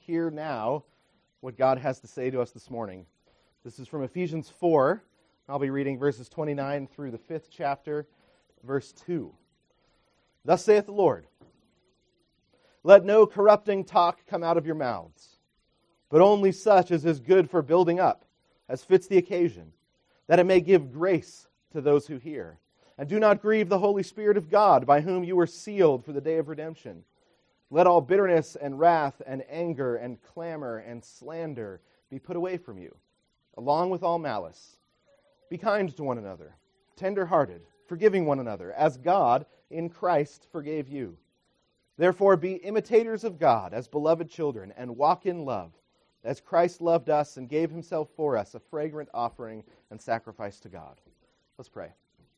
hear now what God has to say to us this morning. This is from Ephesians 4. I'll be reading verses 29 through the 5th chapter, verse 2. Thus saith the Lord, let no corrupting talk come out of your mouths, but only such as is good for building up, as fits the occasion, that it may give grace to those who hear. And do not grieve the Holy Spirit of God, by whom you were sealed for the day of redemption. Let all bitterness and wrath and anger and clamor and slander be put away from you, along with all malice. Be kind to one another, tender-hearted, forgiving one another, as God in Christ forgave you. Therefore be imitators of God as beloved children, and walk in love, as Christ loved us and gave himself for us, a fragrant offering and sacrifice to God. Let's pray.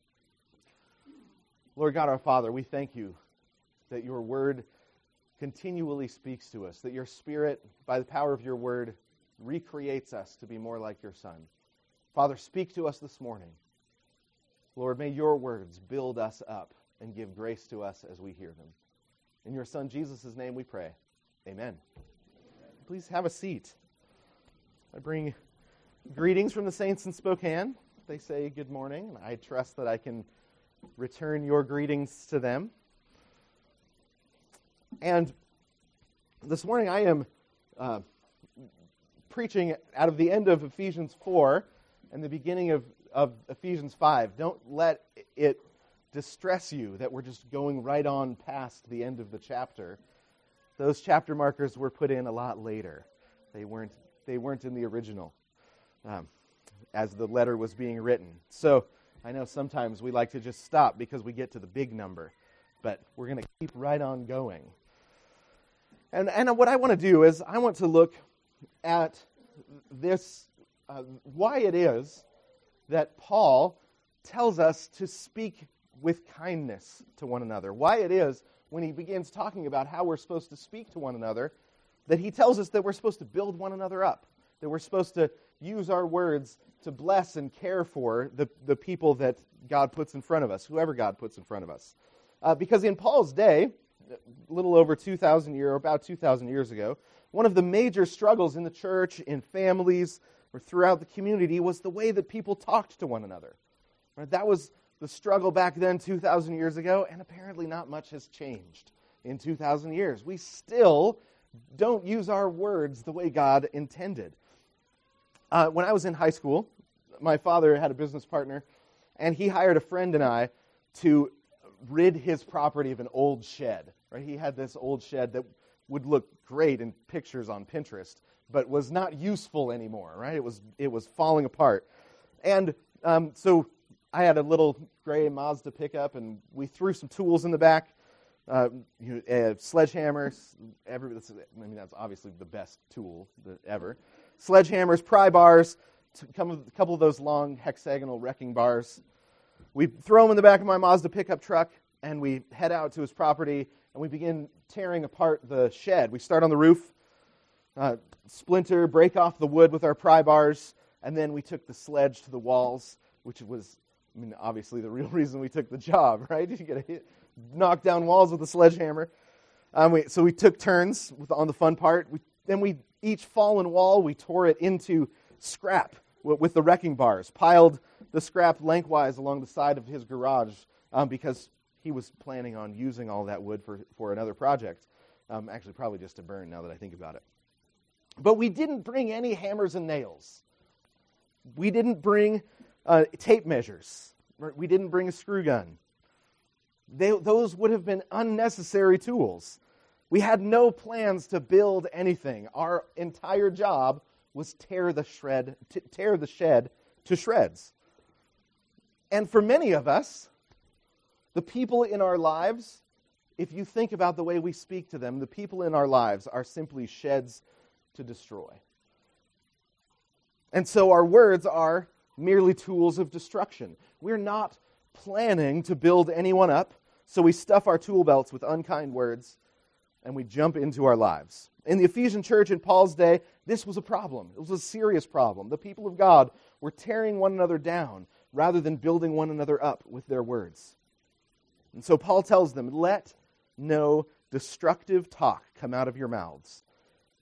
Lord God our Father, we thank you that your word continually speaks to us, that your Spirit, by the power of your word, recreates us to be more like your Son. Father, speak to us this morning. Lord, may your words build us up and give grace to us as we hear them. In your Son Jesus' name we pray. Amen. Please have a seat. I bring greetings from the saints in Spokane. They say good morning, and I trust that I can return your greetings to them. And this morning I am preaching out of the end of Ephesians 4 and the beginning of Ephesians 5. Don't let it distress you that we're just going right on past the end of the chapter. Those chapter markers were put in a lot later. They weren't in the original as the letter was being written. So I know sometimes we like to just stop because we get to the big number, but we're going to keep right on going. And what I want to do is I want to look at this, why it is that Paul tells us to speak with kindness to one another. Why it is when he begins talking about how we're supposed to speak to one another, that he tells us that we're supposed to build one another up, that we're supposed to use our words to bless and care for the people that God puts in front of us, whoever God puts in front of us. Because in Paul's day, a little over 2,000 years, or about 2,000 years ago, one of the major struggles in the church, in families, or throughout the community was the way that people talked to one another. Right? That was the struggle back then 2,000 years ago, and apparently not much has changed in 2,000 years. We still don't use our words the way God intended. When I was in high school, my father had a business partner, and he hired a friend and I to rid his property of an old shed. Right? He had this old shed that would look great in pictures on Pinterest, but was not useful anymore. Right? It was falling apart, and so I had a little gray Mazda pickup, and we threw some tools in the back, sledgehammers. That's obviously the best tool ever. Sledgehammers, pry bars, a couple of those long hexagonal wrecking bars. We throw them in the back of my Mazda pickup truck, and we head out to his property, and we begin tearing apart the shed. We start on the roof, break off the wood with our pry bars, and then we took the sledge to the walls, which was, obviously the real reason we took the job, right? You get to knock down walls with a sledgehammer. So we took turns on the fun part. Each fallen wall, we tore it into scrap with the wrecking bars, piled the scrap lengthwise along the side of his garage because he was planning on using all that wood for another project. Actually, probably just to burn now that I think about it. But we didn't bring any hammers and nails. We didn't bring tape measures. We didn't bring a screw gun. Those would have been unnecessary tools. We had no plans to build anything. Our entire job was tear the shed to shreds. And for many of us, the people in our lives, if you think about the way we speak to them, the people in our lives are simply sheds to destroy. And so our words are merely tools of destruction. We're not planning to build anyone up, so we stuff our tool belts with unkind words and we jump into our lives. In the Ephesian church in Paul's day, this was a problem. It was a serious problem. The people of God were tearing one another down rather than building one another up with their words. And so Paul tells them, let no destructive talk come out of your mouths,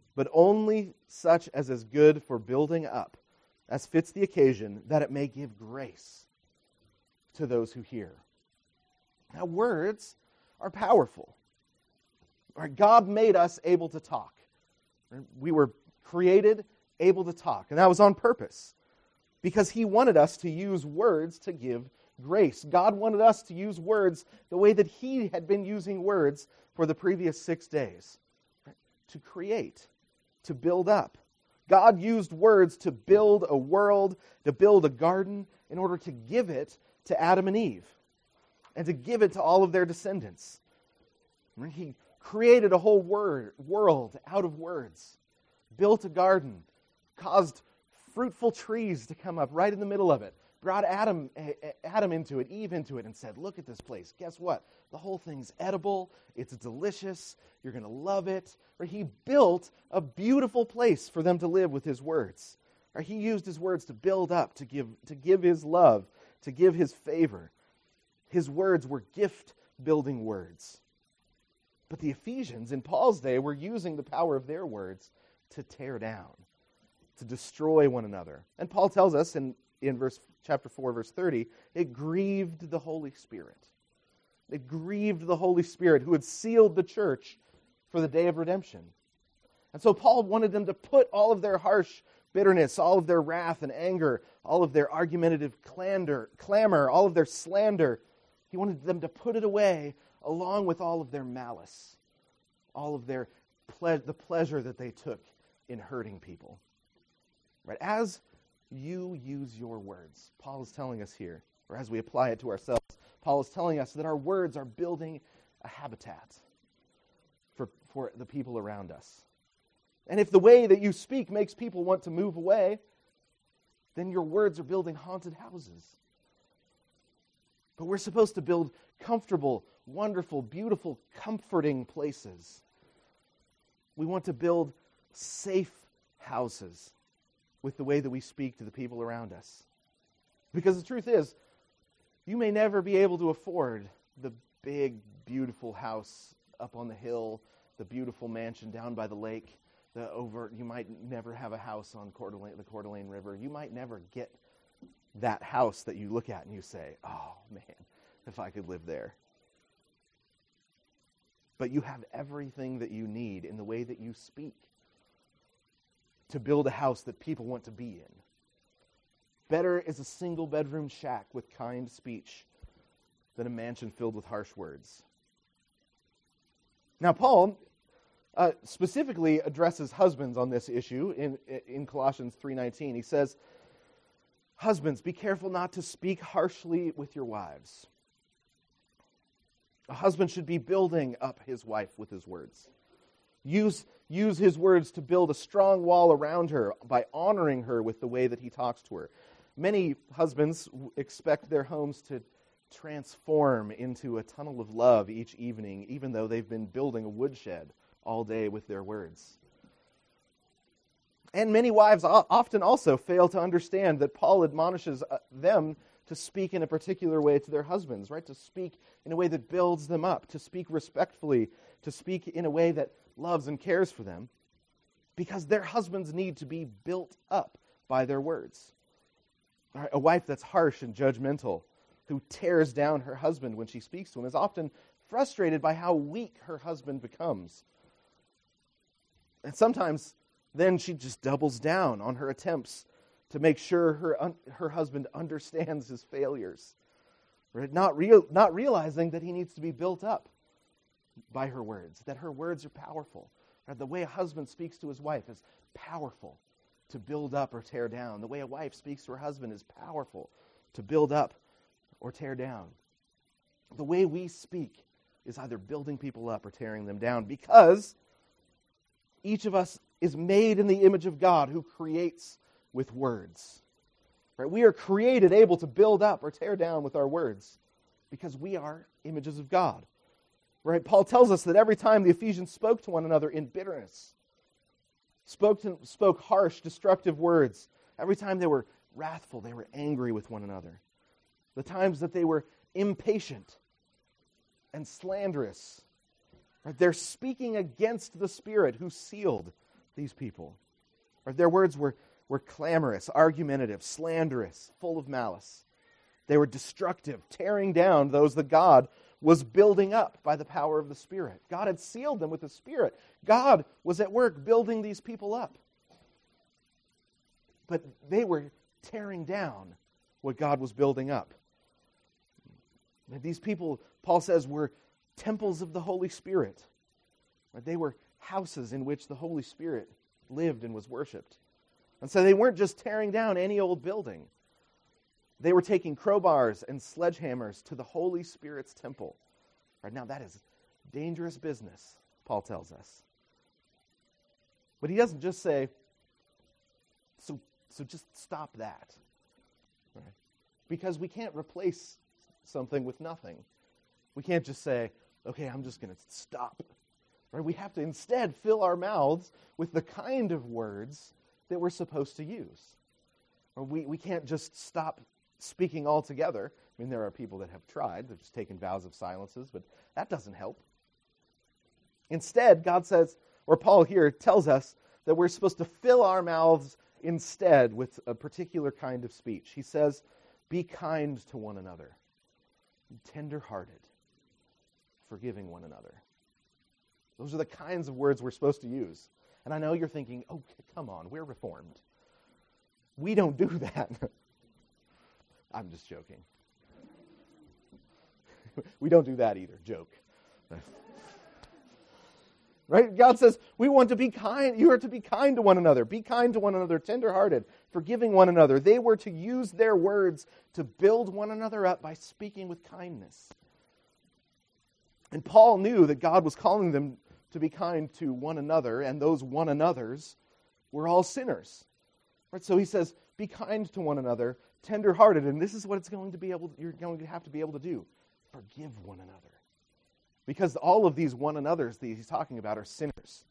but only such as is good for building up, as fits the occasion, that it may give grace to those who hear. Now, words are powerful. Right? God made us able to talk. Right? We were created able to talk, and that was on purpose, because He wanted us to use words to give grace. God wanted us to use words the way that He had been using words for the previous 6 days. Right? To create, to build up. God used words to build a world, to build a garden, in order to give it to Adam and Eve, and to give it to all of their descendants. Right? He created a whole world out of words, built a garden, caused fruitful trees to come up right in the middle of it, brought Adam into it, Eve into it, and said, look at this place. Guess what? The whole thing's edible. It's delicious. You're going to love it. Or He built a beautiful place for them to live with His words. Or He used His words to build up, to give His love, to give His favor. His words were gift-building words. But the Ephesians in Paul's day were using the power of their words to tear down, to destroy one another. And Paul tells us in chapter 4, verse 30, it grieved the Holy Spirit. It grieved the Holy Spirit who had sealed the church for the day of redemption. And so Paul wanted them to put all of their harsh bitterness, all of their wrath and anger, all of their argumentative clamor, all of their slander. He wanted them to put it away along with all of their malice, all of the pleasure that they took in hurting people. Right? As you use your words, Paul is telling us here, or as we apply it to ourselves, Paul is telling us that our words are building a habitat for the people around us. And if the way that you speak makes people want to move away, then your words are building haunted houses. But we're supposed to build comfortable, wonderful, beautiful, comforting places. We want to build safe houses with the way that we speak to the people around us. Because the truth is, you may never be able to afford the big, beautiful house up on the hill, the beautiful mansion down by the lake. You might never have a house on the Coeur d'Alene River. You might never get that house that you look at and you say, oh man, if I could live there. But you have everything that you need in the way that you speak to build a house that people want to be in. Better is a single bedroom shack with kind speech than a mansion filled with harsh words. Now, Paul specifically addresses husbands on this issue in Colossians 3:19. He says, husbands, be careful not to speak harshly with your wives. A husband should be building up his wife with his words. Use his words to build a strong wall around her by honoring her with the way that he talks to her. Many husbands expect their homes to transform into a tunnel of love each evening, even though they've been building a woodshed all day with their words. And many wives often also fail to understand that Paul admonishes them to speak in a particular way to their husbands, right? To speak in a way that builds them up, to speak respectfully, to speak in a way that loves and cares for them, because their husbands need to be built up by their words. All right, a wife that's harsh and judgmental, who tears down her husband when she speaks to him, is often frustrated by how weak her husband becomes. And sometimes then she just doubles down on her attempts to make sure her husband understands his failures, right? Not realizing that he needs to be built up by her words, that her words are powerful. Right? The way a husband speaks to his wife is powerful to build up or tear down. The way a wife speaks to her husband is powerful to build up or tear down. The way we speak is either building people up or tearing them down, because each of us is made in the image of God, who creates with words. Right? We are created able to build up or tear down with our words because we are images of God. Right? Paul tells us that every time the Ephesians spoke to one another in bitterness, spoke harsh, destructive words, every time they were wrathful, they were angry with one another. The times that they were impatient and slanderous, right? They're speaking against the Spirit who sealed these people. Or their words were clamorous, argumentative, slanderous, full of malice. They were destructive, tearing down those that God was building up by the power of the Spirit. God had sealed them with the Spirit. God was at work building these people up. But they were tearing down what God was building up. And these people, Paul says, were temples of the Holy Spirit. They were houses in which the Holy Spirit lived and was worshipped. And so they weren't just tearing down any old building. They were taking crowbars and sledgehammers to the Holy Spirit's temple. Right now, that is dangerous business, Paul tells us. But he doesn't just say, so just stop that. Right? Because we can't replace something with nothing. We can't just say, okay, I'm just going to stop. Right? We have to instead fill our mouths with the kind of words that we're supposed to use. Or we can't just stop speaking altogether. I mean, there are people that have tried. They've just taken vows of silences, but that doesn't help. Instead, God says, or Paul here tells us, that we're supposed to fill our mouths instead with a particular kind of speech. He says, be kind to one another, tender-hearted, forgiving one another. Those are the kinds of words we're supposed to use. And I know you're thinking, oh, come on, we're Reformed. We don't do that. I'm just joking. We don't do that either. Joke. Right? God says, we want to be kind. You are to be kind to one another. Be kind to one another, tender-hearted, forgiving one another. They were to use their words to build one another up by speaking with kindness. And Paul knew that God was calling them to be kind to one another, and those one another's were all sinners. Right? So he says, be kind to one another, tender-hearted, and this is what you're going to have to be able to do. Forgive one another. Because all of these one another's that he's talking about are sinners.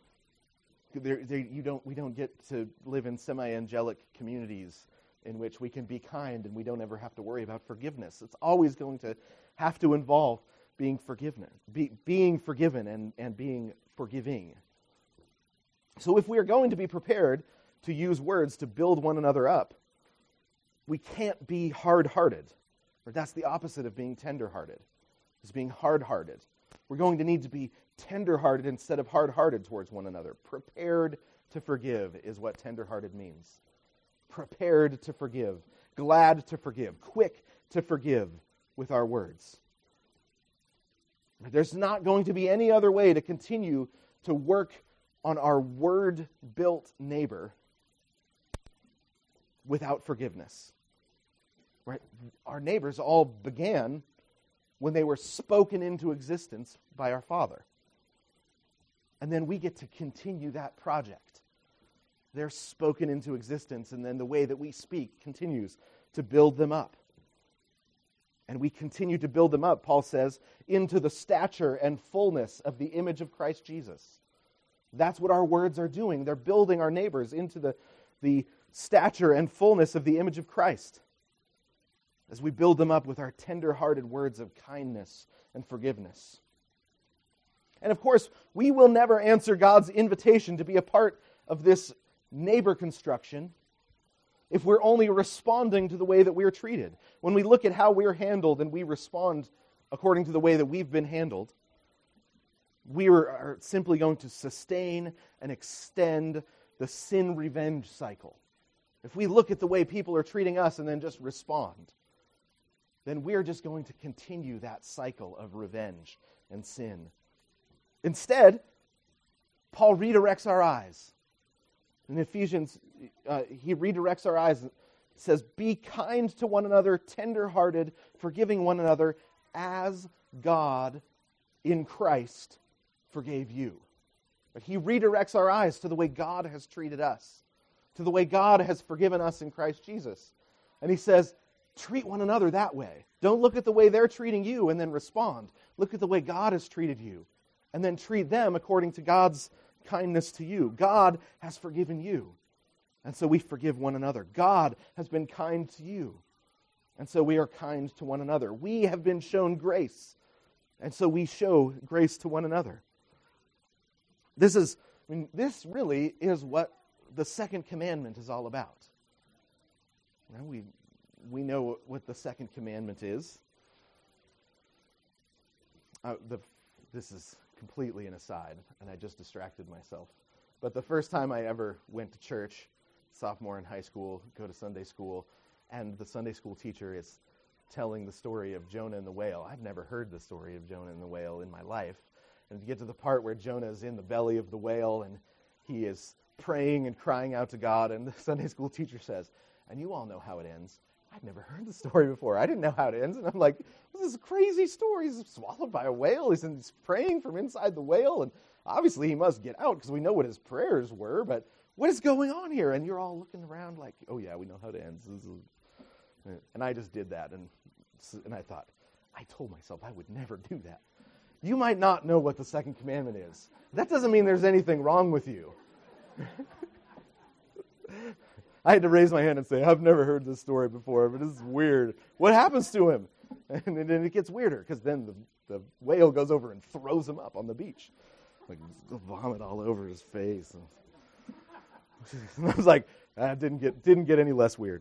We don't get to live in semi-angelic communities in which we can be kind and we don't ever have to worry about forgiveness. It's always going to have to involve being forgiven and being forgiving. So if we are going to be prepared to use words to build one another up, we can't be hard-hearted. Or that's the opposite of being tender-hearted. It's being hard-hearted. We're going to need to be tender-hearted instead of hard-hearted towards one another. Prepared to forgive is what tender-hearted means. Prepared to forgive. Glad to forgive. Quick to forgive with our words. There's not going to be any other way to continue to work on our word-built neighbor without forgiveness. Right? Our neighbors all began when they were spoken into existence by our Father. And then we get to continue that project. They're spoken into existence, and then the way that we speak continues to build them up. And we continue to build them up, Paul says, into the stature and fullness of the image of Christ Jesus. That's what our words are doing. They're building our neighbors into the stature and fullness of the image of Christ, as we build them up with our tender-hearted words of kindness and forgiveness. And of course, we will never answer God's invitation to be a part of this neighbor construction if we're only responding to the way that we're treated. When we look at how we're handled and we respond according to the way that we've been handled, we are simply going to sustain and extend the sin revenge cycle. If we look at the way people are treating us and then just respond, then we're just going to continue that cycle of revenge and sin. Instead, Paul redirects our eyes. In Ephesians, he redirects our eyes and says, be kind to one another, tender-hearted, forgiving one another, as God in Christ forgave you. But he redirects our eyes to the way God has treated us, to the way God has forgiven us in Christ Jesus. And he says, treat one another that way. Don't look at the way they're treating you and then respond. Look at the way God has treated you and then treat them according to God's kindness to you. God has forgiven you, and so we forgive one another. God has been kind to you, and so we are kind to one another. We have been shown grace, and so we show grace to one another. This is I mean, this really is what the second commandment is all about. Now, we know what the second commandment is. This is completely an aside, and I just distracted myself. But the first time I ever went to church, sophomore in high school, go to Sunday school, and the Sunday school teacher is telling the story of Jonah and the whale. I've never heard the story of Jonah and the whale in my life. And to get to the part where Jonah is in the belly of the whale, and he is praying and crying out to God, and the Sunday school teacher says, and you all know how it ends. I'd never heard the story before. I didn't know how it ends. And I'm like, this is a crazy story. He's swallowed by a whale. He's praying from inside the whale. And obviously he must get out because we know what his prayers were. But what is going on here? And you're all looking around like, oh, yeah, we know how it ends. And I just did that. And I thought, I told myself I would never do that. You might not know what the second commandment is. That doesn't mean there's anything wrong with you. I had to raise my hand and say, I've never heard this story before, but this is weird. What happens to him? And then it gets weirder, because then the whale goes over and throws him up on the beach. Like, vomit all over his face. And I was like, that didn't get any less weird.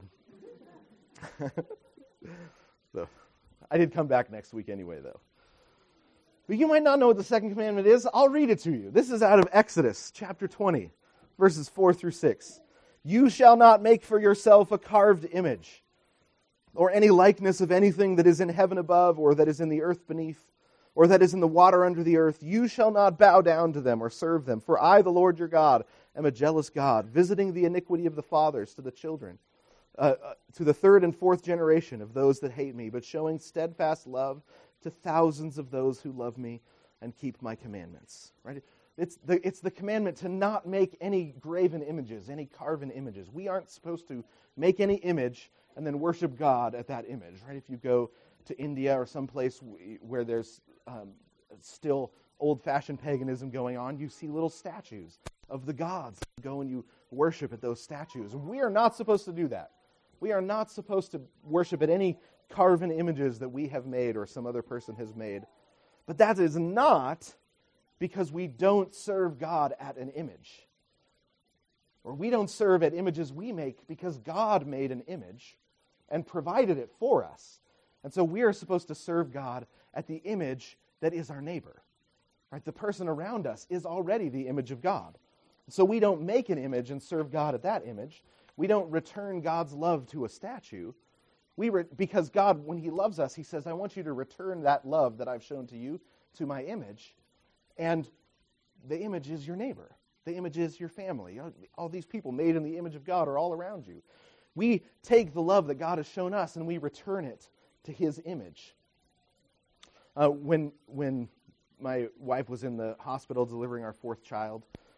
So, I did come back next week anyway, though. But you might not know what the second commandment is. I'll read it to you. This is out of Exodus chapter 20, verses 4 through 6. You shall not make for yourself a carved image, or any likeness of anything that is in heaven above, or that is in the earth beneath, or that is in the water under the earth. You shall not bow down to them or serve them. For I, the Lord your God, am a jealous God, visiting the iniquity of the fathers to the children, to the third and fourth generation of those that hate me, but showing steadfast love to thousands of those who love me and keep my commandments. Right? It's the commandment to not make any graven images, any carven images. We aren't supposed to make any image and then worship God at that image. Right? If you go to India or someplace where there's still old-fashioned paganism going on, you see little statues of the gods. You go and you worship at those statues. We are not supposed to do that. We are not supposed to worship at any carven images that we have made or some other person has made. But that is not because we don't serve God at an image. Or we don't serve at images we make because God made an image and provided it for us. And so we are supposed to serve God at the image that is our neighbor. Right? The person around us is already the image of God. So we don't make an image and serve God at that image. We don't return God's love to a statue. Because God, when He loves us, He says, I want you to return that love that I've shown to you to my image. And the image is your neighbor. The image is your family. All these people made in the image of God are all around you. We take the love that God has shown us and we return it to His image. When my wife was in the hospital delivering our fourth child,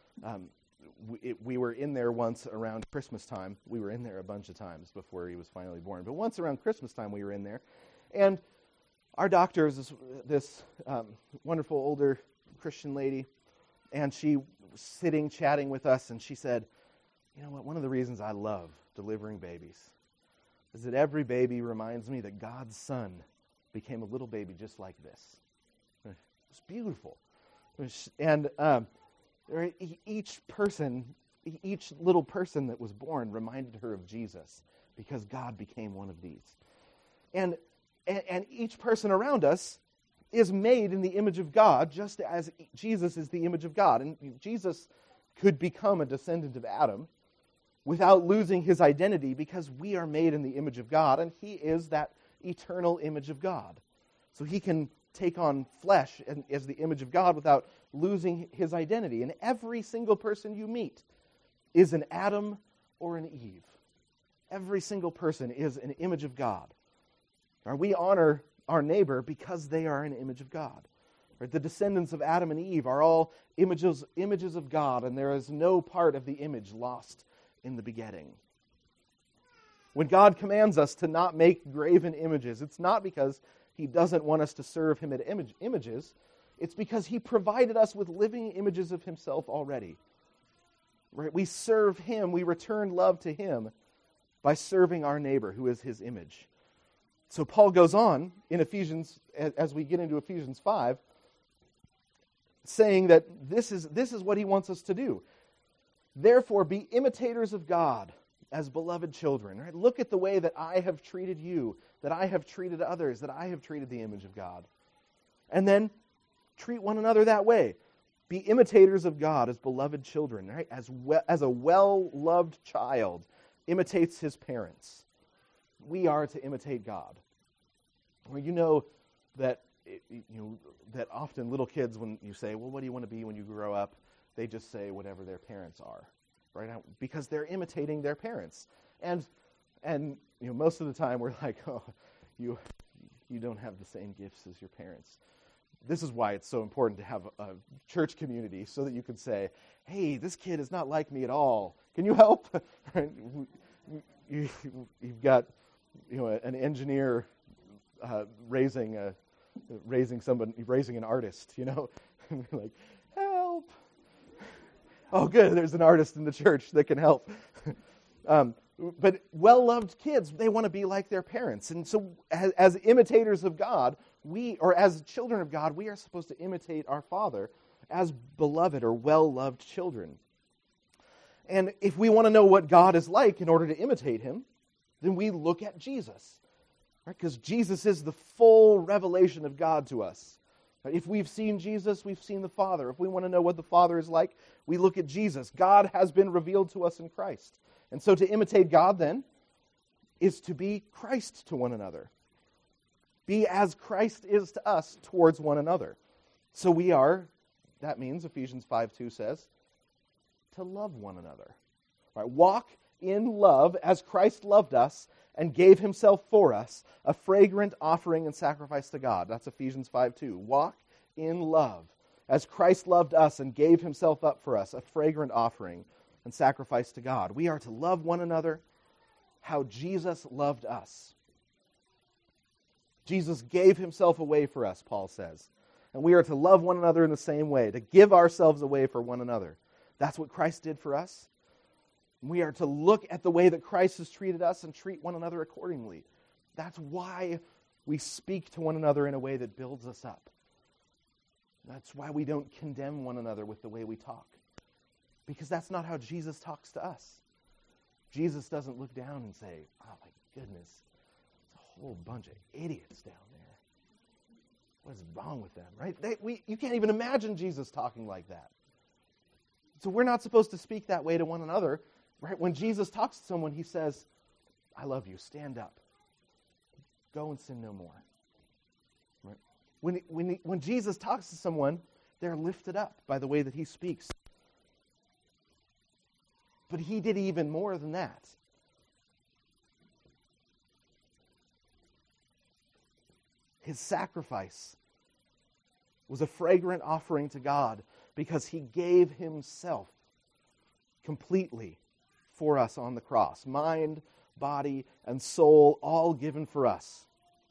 we were in there once around Christmas time. We were in there a bunch of times before he was finally born. But once around Christmas time we were in there. And our doctor is this wonderful older Christian lady, and she was sitting chatting with us, and she said, you know what, one of the reasons I love delivering babies is that every baby reminds me that God's Son became a little baby just like this. It's beautiful. And each little person that was born reminded her of Jesus because God became one of these. And each person around us is made in the image of God, just as Jesus is the image of God. And Jesus could become a descendant of Adam without losing his identity because we are made in the image of God, and he is that eternal image of God. So he can take on flesh as the image of God without losing his identity. And every single person you meet is an Adam or an Eve. Every single person is an image of God. We honor our neighbor because they are an image of God. Right? The descendants of Adam and Eve are all images of God, and there is no part of the image lost in the begetting. When God commands us to not make graven images, it's not because he doesn't want us to serve him at images. It's because he provided us with living images of himself already. Right? We serve him, we return love to him by serving our neighbor who is his image. So Paul goes on in Ephesians, as we get into Ephesians 5, saying that this is what he wants us to do. Therefore, be imitators of God as beloved children. Right? Look at the way that I have treated you, that I have treated others, that I have treated the image of God. And then treat one another that way. Be imitators of God as beloved children, right? As a well-loved child imitates his parents. We are to imitate God. Well, you know that that often little kids, when you say, well, what do you want to be when you grow up? They just say whatever their parents are, right? Because they're imitating their parents. And most of the time we're like, oh, you don't have the same gifts as your parents. This is why it's so important to have a church community, so that you can say, hey, this kid is not like me at all. Can you help? Right? You've got an engineer raising an artist, like, help. Oh, good, there's an artist in the church that can help. But well-loved kids, they want to be like their parents. And so as imitators of God, as children of God, we are supposed to imitate our Father as beloved or well-loved children. And if we want to know what God is like in order to imitate him, then we look at Jesus. Right? Because Jesus is the full revelation of God to us. Right? If we've seen Jesus, we've seen the Father. If we want to know what the Father is like, we look at Jesus. God has been revealed to us in Christ. And so to imitate God, then, is to be Christ to one another. Be as Christ is to us towards one another. So that means, Ephesians 5:2 says, to love one another. Right? Walk in love as Christ loved us and gave himself for us, a fragrant offering and sacrifice to God. That's Ephesians 5:2. Walk in love as Christ loved us and gave himself up for us, a fragrant offering and sacrifice to God. We are to love one another how Jesus loved us. Jesus gave himself away for us, Paul says. And we are to love one another in the same way, to give ourselves away for one another. That's what Christ did for us. We are to look at the way that Christ has treated us and treat one another accordingly. That's why we speak to one another in a way that builds us up. That's why we don't condemn one another with the way we talk. Because that's not how Jesus talks to us. Jesus doesn't look down and say, oh my goodness, it's a whole bunch of idiots down there. What is wrong with them, right? You can't even imagine Jesus talking like that. So we're not supposed to speak that way to one another. Right? When Jesus talks to someone, he says, I love you, stand up. Go and sin no more. Right? When Jesus talks to someone, they're lifted up by the way that he speaks. But he did even more than that. His sacrifice was a fragrant offering to God because he gave himself completely for us on the cross. Mind, body, and soul, all given for us.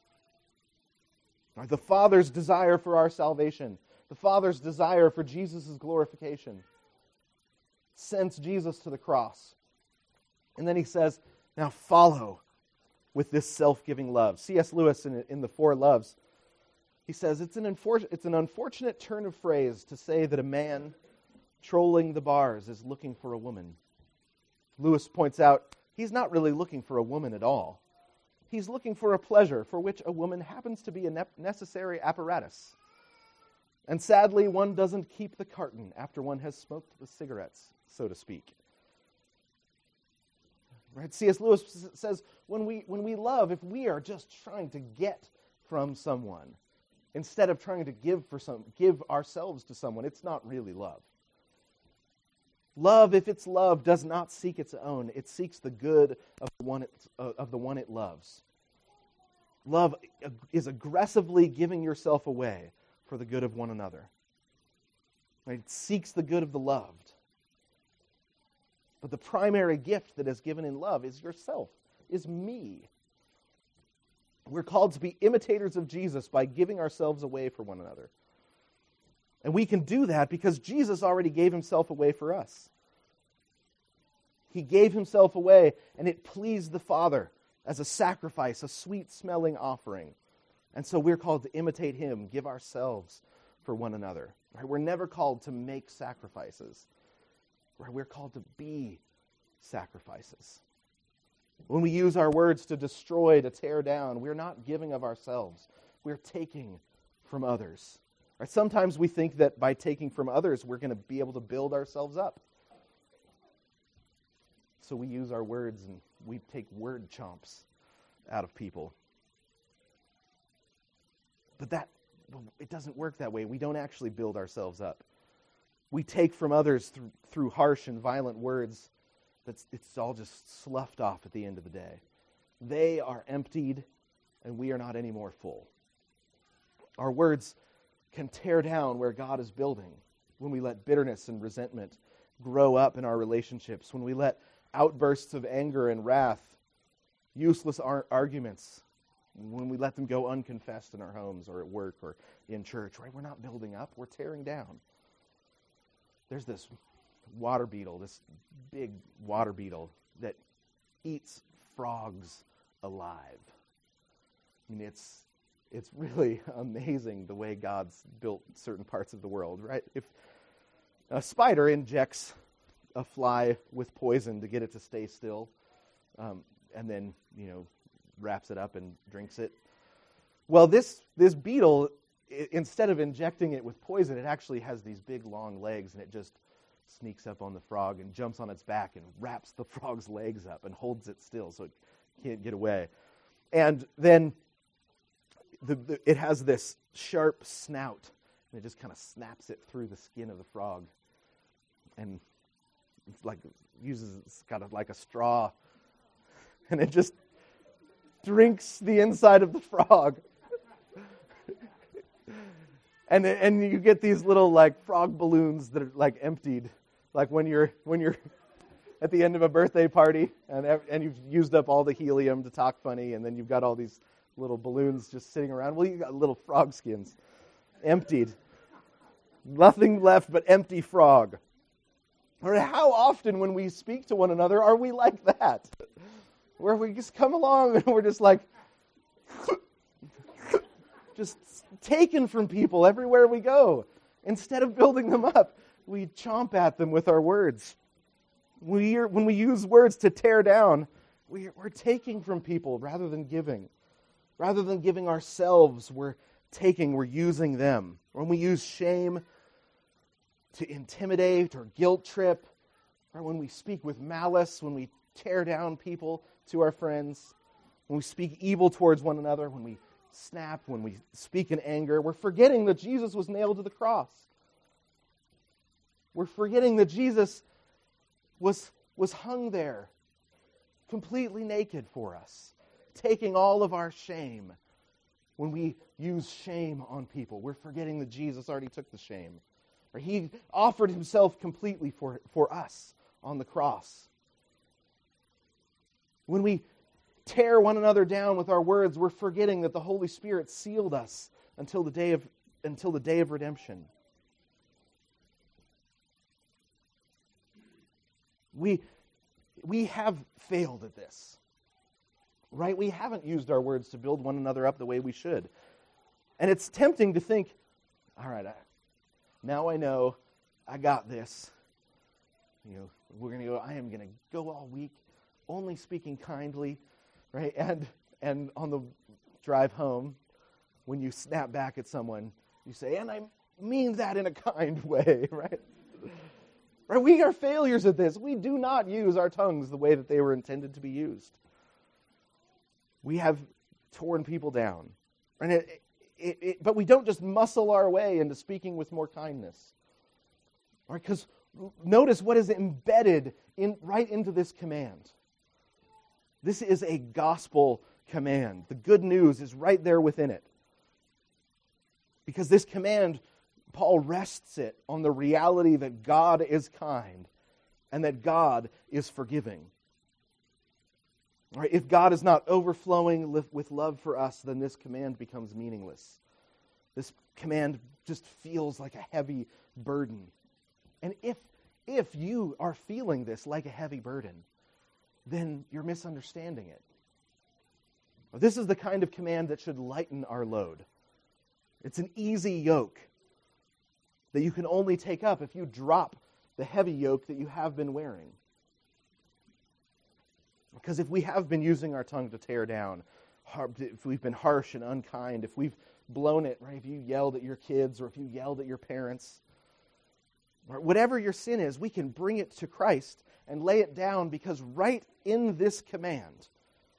The Father's desire for our salvation, the Father's desire for Jesus' glorification, sends Jesus to the cross. And then he says, now follow with this self-giving love. C.S. Lewis, in The Four Loves, he says, it's an unfortunate turn of phrase to say that a man trolling the bars is looking for a woman. Lewis points out, he's not really looking for a woman at all. He's looking for a pleasure for which a woman happens to be a necessary apparatus. And sadly, one doesn't keep the carton after one has smoked the cigarettes, so to speak. Right? C.S. Lewis says, when we love, if we are just trying to get from someone, instead of trying to give ourselves to someone, it's not really love. Love, if it's love, does not seek its own. It seeks the good of the one it loves. Love is aggressively giving yourself away for the good of one another. Right? It seeks the good of the loved. But the primary gift that is given in love is yourself, is me. We're called to be imitators of Jesus by giving ourselves away for one another. And we can do that because Jesus already gave himself away for us. He gave himself away, and it pleased the Father as a sacrifice, a sweet-smelling offering. And so we're called to imitate him, give ourselves for one another. Right? We're never called to make sacrifices. Right? We're called to be sacrifices. When we use our words to destroy, to tear down, we're not giving of ourselves. We're taking from others. Right? Sometimes we think that by taking from others, we're going to be able to build ourselves up. So we use our words and we take word chomps out of people. But it doesn't work that way. We don't actually build ourselves up. We take from others through harsh and violent words. It's all just sloughed off at the end of the day. They are emptied, and we are not any more full. Our words can tear down where God is building when we let bitterness and resentment grow up in our relationships, when we let outbursts of anger and wrath, useless arguments, when we let them go unconfessed in our homes or at work or in church, right? We're not building up, we're tearing down. There's this water beetle, this big water beetle that eats frogs alive. I mean, it's really amazing the way God's built certain parts of the world, right? If a spider injects a fly with poison to get it to stay still, and then, wraps it up and drinks it. Well, this beetle, instead of injecting it with poison, it actually has these big, long legs, and it just sneaks up on the frog and jumps on its back and wraps the frog's legs up and holds it still so it can't get away. And then it has this sharp snout, and it just kind of snaps it through the skin of the frog. And it's like a straw, and it just drinks the inside of the frog. And you get these little frog balloons that are emptied, like when you're at the end of a birthday party and you've used up all the helium to talk funny, and then you've got all these little balloons just sitting around. Well, you got little frog skins, emptied, nothing left but empty frog. Or how often when we speak to one another are we like that? Where we just come along and we're just just taken from people everywhere we go. Instead of building them up, we chomp at them with our words. When we use words to tear down, we're taking from people rather than giving. Rather than giving ourselves, we're using them. When we use shame to intimidate or guilt trip, or when we speak with malice, when we tear down people to our friends, when we speak evil towards one another, when we snap, when we speak in anger, we're forgetting that Jesus was nailed to the cross. We're forgetting that Jesus was hung there completely naked for us, taking all of our shame. When we use shame on people, we're forgetting that Jesus already took the shame. Or He offered Himself completely for us on the cross. When we tear one another down with our words, we're forgetting that the Holy Spirit sealed us until the day of redemption. We have failed at this. Right? We haven't used our words to build one another up the way we should. And it's tempting to think, all right, now I know I got this. I am going to go all week only speaking kindly, right? And on the drive home, when you snap back at someone, you say, and I mean that in a kind way, right? Right? We are failures at this. We do not use our tongues the way that they were intended to be used. We have torn people down. And but we don't just muscle our way into speaking with more kindness. Right? Because notice what is embedded right into this command. This is a gospel command. The good news is right there within it. Because this command, Paul rests it on the reality that God is kind and that God is forgiving. Right? If God is not overflowing with love for us, then this command becomes meaningless. This command just feels like a heavy burden. And if you are feeling this like a heavy burden, then you're misunderstanding it. This is the kind of command that should lighten our load. It's an easy yoke that you can only take up if you drop the heavy yoke that you have been wearing. Because if we have been using our tongue to tear down, if we've been harsh and unkind, if we've blown it, right? If you yelled at your kids or if you yelled at your parents, or whatever your sin is, we can bring it to Christ and lay it down, because right in this command,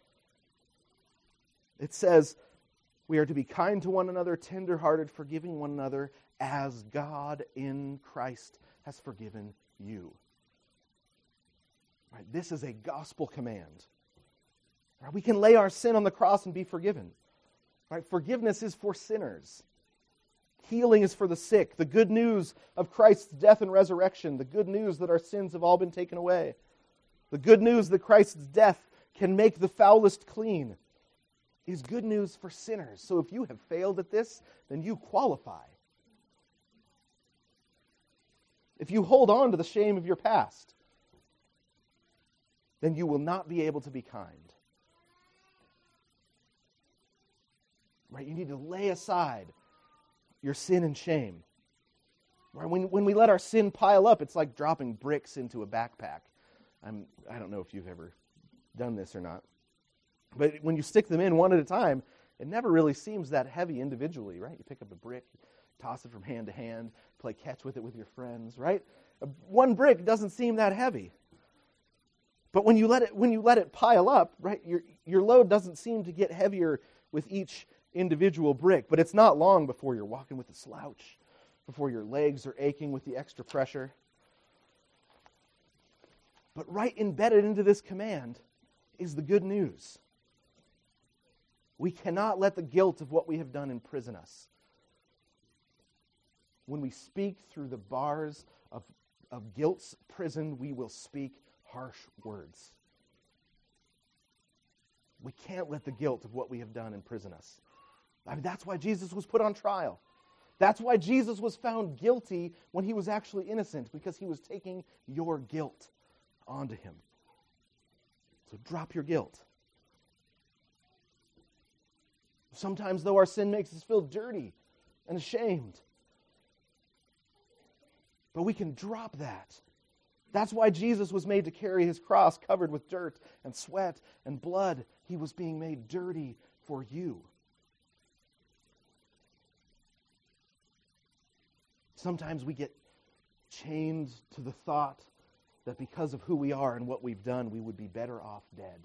it says we are to be kind to one another, tender-hearted, forgiving one another, as God in Christ has forgiven you. Right? This is a gospel command. Right? We can lay our sin on the cross and be forgiven. Right? Forgiveness is for sinners. Healing is for the sick. The good news of Christ's death and resurrection. The good news that our sins have all been taken away. The good news that Christ's death can make the foulest clean is good news for sinners. So if you have failed at this, then you qualify. If you hold on to the shame of your past, then you will not be able to be kind. Right? You need to lay aside your sin and shame. Right? When we let our sin pile up, it's like dropping bricks into a backpack. I don't know if you've ever done this or not. But when you stick them in one at a time, it never really seems that heavy individually, right? You pick up a brick, toss it from hand to hand, play catch with it with your friends, right? One brick doesn't seem that heavy. But when you let it pile up, right, your load doesn't seem to get heavier with each individual brick. But it's not long before you're walking with a slouch, before your legs are aching with the extra pressure. But right embedded into this command is the good news. We cannot let the guilt of what we have done imprison us. When we speak through the bars of guilt's prison, we will speak harsh words. We can't let the guilt of what we have done imprison us. I mean, that's why Jesus was put on trial. That's why Jesus was found guilty when he was actually innocent, because he was taking your guilt onto him. So drop your guilt. Sometimes, though, our sin makes us feel dirty and ashamed. But we can drop that. That's why Jesus was made to carry his cross covered with dirt and sweat and blood. He was being made dirty for you. Sometimes we get chained to the thought that because of who we are and what we've done, we would be better off dead.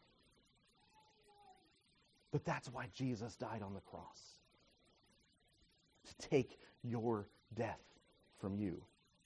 But that's why Jesus died on the cross. To take your death from you.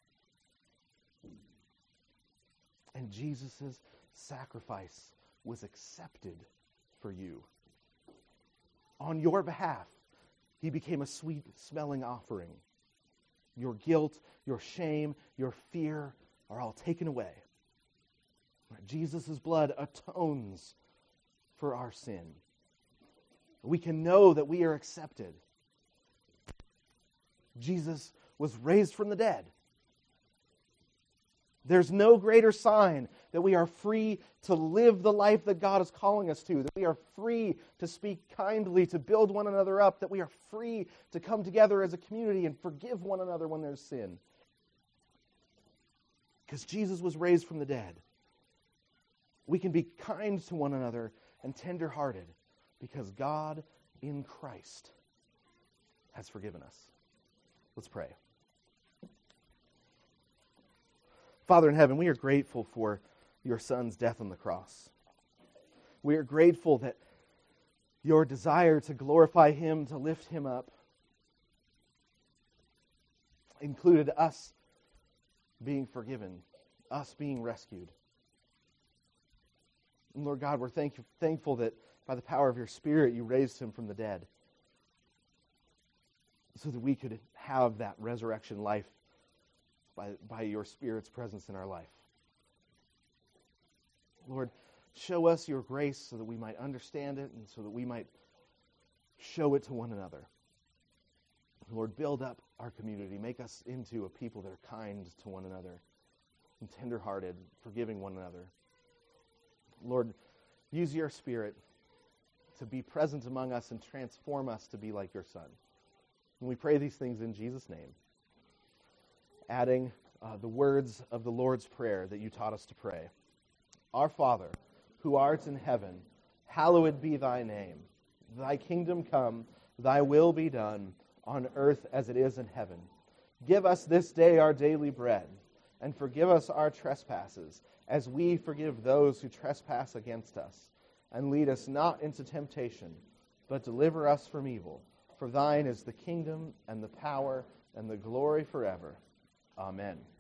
And Jesus' sacrifice was accepted for you. On your behalf, he became a sweet-smelling offering. Your guilt, your shame, your fear are all taken away. Jesus' blood atones for our sin. We can know that we are accepted. Jesus was raised from the dead. There's no greater sign that we are free to live the life that God is calling us to, that we are free to speak kindly, to build one another up, that we are free to come together as a community and forgive one another when there's sin. Because Jesus was raised from the dead. We can be kind to one another and tender-hearted because God in Christ has forgiven us. Let's pray. Father in heaven, we are grateful for your Son's death on the cross. We are grateful that your desire to glorify him, to lift him up, included us being forgiven, us being rescued. And Lord God, we're thankful that by the power of your Spirit, you raised him from the dead so that we could have that resurrection life by your Spirit's presence in our life. Lord, show us your grace so that we might understand it and so that we might show it to one another. Lord, build up our community. Make us into a people that are kind to one another and tender-hearted, forgiving one another. Lord, use your Spirit to be present among us and transform us to be like your Son. And we pray these things in Jesus' name. adding the words of the Lord's Prayer that you taught us to pray. Our Father, who art in heaven, hallowed be thy name. Thy kingdom come, thy will be done, on earth as it is in heaven. Give us this day our daily bread, and forgive us our trespasses, as we forgive those who trespass against us. And lead us not into temptation, but deliver us from evil. For thine is the kingdom, and the power, and the glory forever. Amen.